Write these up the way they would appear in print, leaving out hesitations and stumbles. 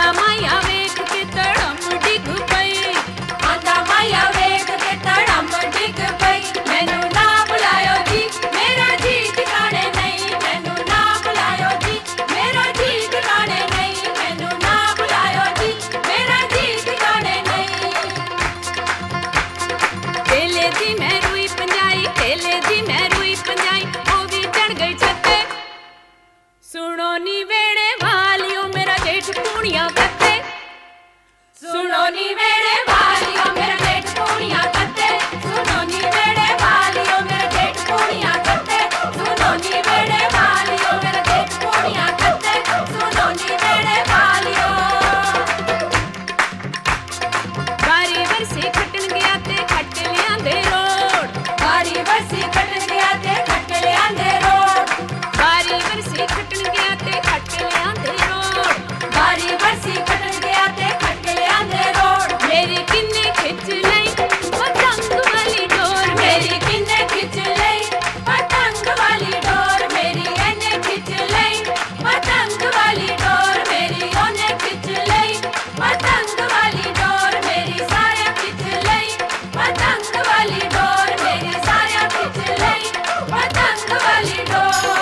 ਮਾਇਆ ਵੇਖ ਕੇ ਧੜਮ ਡਿੱਗ ਪਈ, ਆਂਦਾ ਮਾਇਆ ਵੇਖ ਕੇ ਧੜਮ ਡਿੱਗ ਪਈ। ਮੈਨੂੰ ਨਾ ਬੁਲਾਇਓ ਜੀ, ਮੇਰਾ ਜੀ ਟਿਕਾਣੇ ਨਹੀਂ। ਮੈਨੂੰ ਨਾ ਬੁਲਾਇਓ ਜੀ, ਮੇਰਾ ਜੀ ਟਿਕਾਣੇ ਨਹੀਂ। ਮੈਨੂੰ ਨਾ ਬੁਲਾਇਓ ਜੀ, ਮੇਰਾ ਜੀ ਟਿਕਾਣੇ ਨਹੀਂ। ਢੇਲੇ ਦੀ ਮੈਂ ਰੂਈ ਪੰਜਾਈ, ਢੇਲੇ ਦੀ ਮੈਂ ਰੂਈ ਪੰਜਾਈ, ਉਹ ਵੀ ਚੜ ਗਈ ਛੱਤੇ। ਸੁਣੋ ਨੀ ਵੇੜੇ ਵਾਲਿਓ ਮੇਰਾ ਜੇਠ ਪੂਣੀਆਂ ਕੱਤੇ, ਸੁਣੋ ਨੀ ਵੇੜੇ ਵਾਲਿਓ ਮੇਰਾ ਜੇਠ ਪੂਣੀਆਂ ਕੱਤੇ। ਸੁਣੋ ਨੀ ਵੇੜੇ ਵਾਲਿਓ ਮੇਰਾ ਜੇਠ ਪੂਣੀਆਂ ਕੱਤੇ। ਸੁਣੋ ਨੀ ਵੇੜੇ ਵਾਲਿਓ ਮੇਰਾ ਜੇਠ ਪੂਣੀਆਂ ਕੱਤੇ। ਸੁਣੋ ਨੀ ਵੇੜੇ ਵਾਲਿਓ। ਵਾਰੀ ਵਰਸੀ ਖੱਟਣ ਗਿਆ ਤੇ ਖੱਟ ਲਿਆਂਦੇ ਰੋੜ, ਵਾਰੀ ਵਰਸੀ ਕੱਟਣ ਗਿਆ ਤੇ ਖੱਟ ਲਿਆਂਦੇ ਰੋੜ। ਵਾਰੀ ਵਰਸੀ ਖੱਟਣ ਗਿਆ ਤੇ ਖੱਟ ਲਿਆਂਦੇ ਰੋੜ। ਵਾਰੀ ਵਰਸੀ ਕੱਟਣ ਗਿਆ ਤੇ ਖੱਟ ਲਿਆਂਦੇ ਰੋੜ। ਮੇਰੀ ਕਿੰਨੇ ਖਿੱਚ ਲਈ ਪਤੰਗ ਵਾਲੀ ਡੋਰ, ਮੇਰੀ ਕਿੰਨੇ ਖਿੱਚ ਲਈ ਪਤੰਗ ਵਾਲੀ ਡੋਰ। ਮੇਰੀ ਇਹਨੇ ਖਿੱਚ ਲਈ ਪਤੰਗ ਵਾਲੀ ਡੋਰ। ਮੇਰੀ ਉਹਨੇ ਖਿੱਚ ਲਈ ਪਤੰਗ ਵਾਲੀ ਡੋਰ। ਮੇਰੀ ਸਾਰਿਆਂ ਖਿੱਚ ਲਈ ਪਤੰਗ ਵਾਲੀ ਡੋਰ। ਮੇਰੀ ਸਾਰਿਆਂ ਖਿੱਚ ਲਈ ਪਤੰਗ ਵਾਲੀ ਡੋਰ।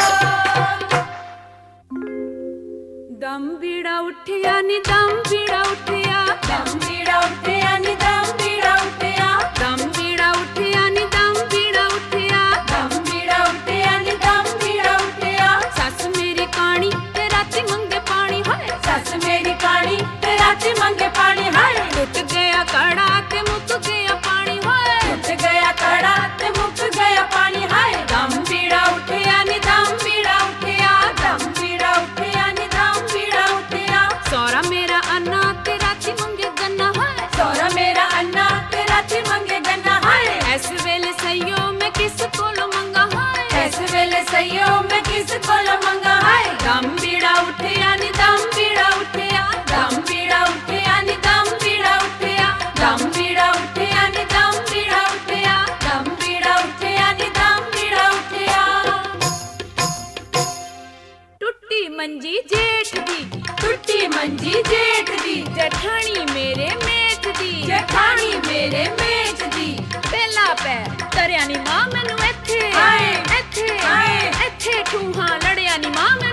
ਦਮ ਬੀੜਾ ਉੱਠਿਆ ਨੀ ਦਮ ਬੀੜਾ ਉੱਠਿਆ, ਦਮ ਬੀੜਾ ਉੱਠਿਆ ਨੀ ਦਮ ਬੀੜਾ ਉੱਠਿਆ। ਦਮ ਬੀੜਾ ਉੱਠਿਆ ਨੀ ਦਮ ਬੀੜਾ ਉੱਠਿਆ। ਦਮ ਬੀੜਾ ਉੱਠਿਆ ਨੀ ਦਮ ਬੀੜਾ ਉੱਠਿਆ। ਸੱਸ ਮੇਰੀ ਕਾਣੀ ਤੇ ਰਾਤੀ ਮੰਗੇ ਪਾਣੀ, ਹਾਏ ਸੱਸ ਮੇਰੀ ਕਾਣੀ ਤੇ ਰਾਤੀ ਮੰਗੇ ਪਾਣੀ। ਹਾਏ ਟੁੱਟ ਗਿਆ ਕੜਾ ਤੇ ਮੁੱਕ ਗਿਆ ਪਾਣੀ, ਹਾਏ ਟੁੱਟ ਗਿਆ ਕੜਾ ਤੇ ਮੁੱਕ ਗਿਆ ਪਾਣੀ। ਹਾਏ ਦਮ ਬੀੜਾ ਉੱਠਿਆ ਨੀ ਦਮ ਬੀੜਾ ਉੱਠਿਆ। ਦਮ ਬੀੜਾ ਉੱਠਿਆ ਨੀ ਦਮ ਬੀੜਾ ਉੱਠਿਆ। ਸੋਹਰਾ ਮੇਰਾ ਅੰਨਾ ਤੇ ਰਾਤੀ ਮੰਗੇ ਗੰਨਾ, ਹਾਏ ਸੋਹਰਾ ਮੇਰਾ ਅੰਨਾ ਤੇ ਰਾਤੀ ਮੰਗੇ ਗੰਨਾ। ਹਾਏ ਇਸ ਵੇਲੇ ਸਈਓ ਮੈਂ ਕਿਸ ਕੋਲੋਂ ਮੰਗਾ, ਹਾਏ ਇਸ ਵੇਲੇ ਸਈਓ ਮੈਂ ਕਿਸ ਕੋਲੋਂ ਮੰਗਾ। ਹਾਏ ਦਮ ਬੀੜਾ ਉੱਠਿਆ ਨੀ ਦਮ ਬੀੜਾ ਉੱਠਿਆ। ਦਮ ਬੀੜਾ ਉੱਠਿਆ ਨੀ ਦਮ ਬੀੜਾ ਉੱਠਿਆ। ਦਮ ਬੀੜਾ ਉੱਠਿਆ ਨੀ ਦਮ ਬੀੜਾ ਉੱਠਿਆ। ਦਮ ਬੀੜਾ ਉੱਠਿਆ ਨੀ ਦਮ ਬੀੜਾ ਉੱਠਿਆ। ਟੁੱਟੀ ਮੰਜੀ ਜੇਠ ਦੀ, ਟੁੱਟੀ ਮੰਜੀ ਜੇਠ ਦੀ। ਜਠਾਣੀ ਮੇਰੇ ਮੇਚ ਦੀ, ਜਠਾਣੀ ਮੇਰੇ ਮੇਚ ਦੀ। ਪਹਿਲਾ ਪੈਰ ਧਰਿਆ ਨੀ ਮਾਂ ਮੈਨੂੰ ਇੱਥੇ, ਹਾਏ, ਇੱਥੇ ਹਾਏ। ਇੱਥੇ ਠੂਹਾਂ ਲੜਿਆ ਨੀ ਮਾਂ